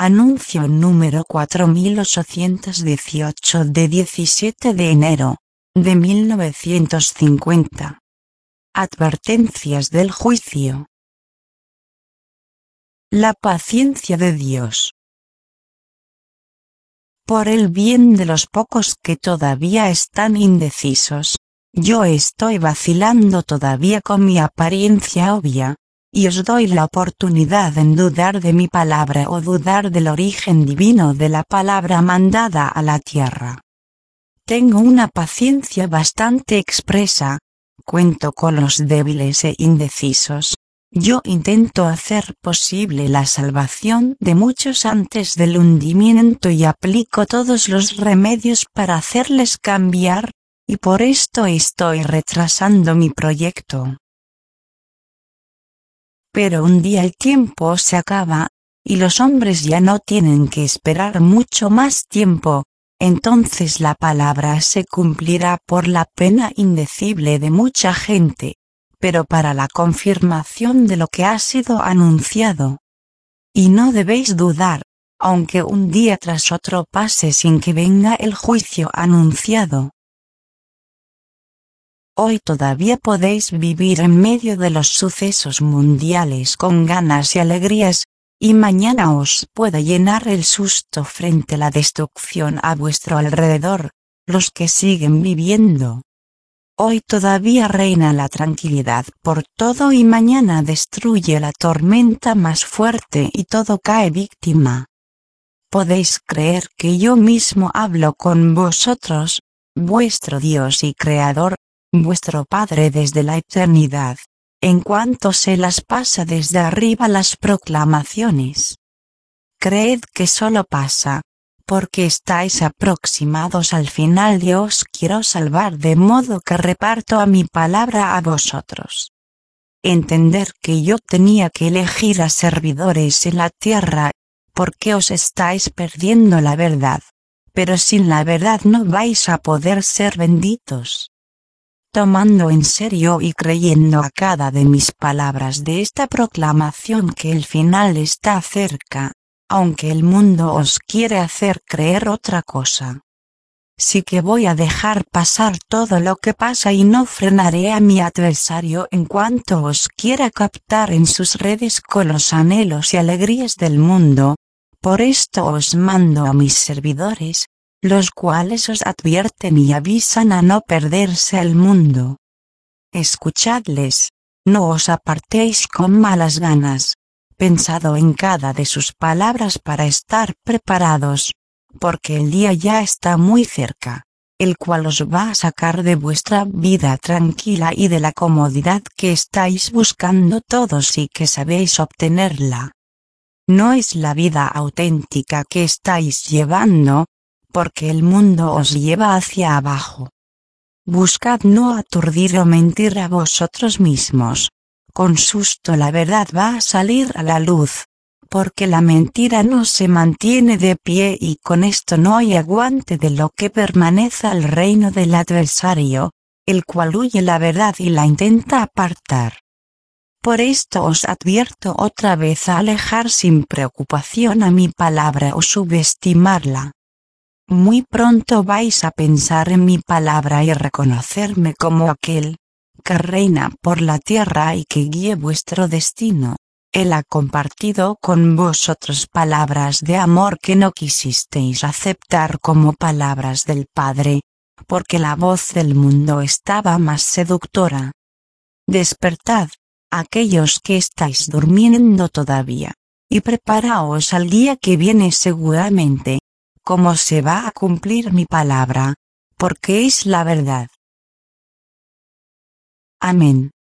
Anuncio número 4818 de 17 de enero de 1950. Advertencias del juicio. La paciencia de Dios. Por el bien de los pocos que todavía están indecisos, yo estoy vacilando todavía con mi apariencia obvia, y os doy la oportunidad en dudar de mi palabra o dudar del origen divino de la palabra mandada a la tierra. Tengo una paciencia bastante expresa, cuento con los débiles e indecisos. Yo intento hacer posible la salvación de muchos antes del hundimiento y aplico todos los remedios para hacerles cambiar, y por esto estoy retrasando mi proyecto. Pero un día el tiempo se acaba, y los hombres ya no tienen que esperar mucho más tiempo, entonces la palabra se cumplirá por la pena indecible de mucha gente, pero para la confirmación de lo que ha sido anunciado. Y no debéis dudar, aunque un día tras otro pase sin que venga el juicio anunciado. Hoy todavía podéis vivir en medio de los sucesos mundiales con ganas y alegrías, y mañana os puede llenar el susto frente a la destrucción a vuestro alrededor, los que siguen viviendo. Hoy todavía reina la tranquilidad por todo y mañana destruye la tormenta más fuerte y todo cae víctima. Podéis creer que yo mismo hablo con vosotros, vuestro Dios y Creador, vuestro Padre desde la eternidad, en cuanto se las pasa desde arriba las proclamaciones. Creed que solo pasa, porque estáis aproximados al final y os quiero salvar de modo que reparto a mi palabra a vosotros. Entender que yo tenía que elegir a servidores en la tierra, porque os estáis perdiendo la verdad, pero sin la verdad no vais a poder ser benditos. Tomando en serio y creyendo a cada de mis palabras de esta proclamación que el final está cerca, aunque el mundo os quiere hacer creer otra cosa. Sí que voy a dejar pasar todo lo que pasa y no frenaré a mi adversario en cuanto os quiera captar en sus redes con los anhelos y alegrías del mundo. Por esto os mando a mis servidores, los cuales os advierten y avisan a no perderse al mundo. Escuchadles, no os apartéis con malas ganas, pensado en cada de sus palabras para estar preparados, porque el día ya está muy cerca, el cual os va a sacar de vuestra vida tranquila y de la comodidad que estáis buscando todos y que sabéis obtenerla. No es la vida auténtica que estáis llevando, porque el mundo os lleva hacia abajo. Buscad no aturdir o mentir a vosotros mismos. Con susto la verdad va a salir a la luz, porque la mentira no se mantiene de pie y con esto no hay aguante de lo que permanece al reino del adversario, el cual huye la verdad y la intenta apartar. Por esto os advierto otra vez a alejar sin preocupación a mi palabra o subestimarla. Muy pronto vais a pensar en mi palabra y reconocerme como aquel que reina por la tierra y que guíe vuestro destino. Él ha compartido con vosotros palabras de amor que no quisisteis aceptar como palabras del Padre, porque la voz del mundo estaba más seductora. Despertad, aquellos que estáis durmiendo todavía, y preparaos al día que viene seguramente, como se va a cumplir mi palabra, porque es la verdad. Amén.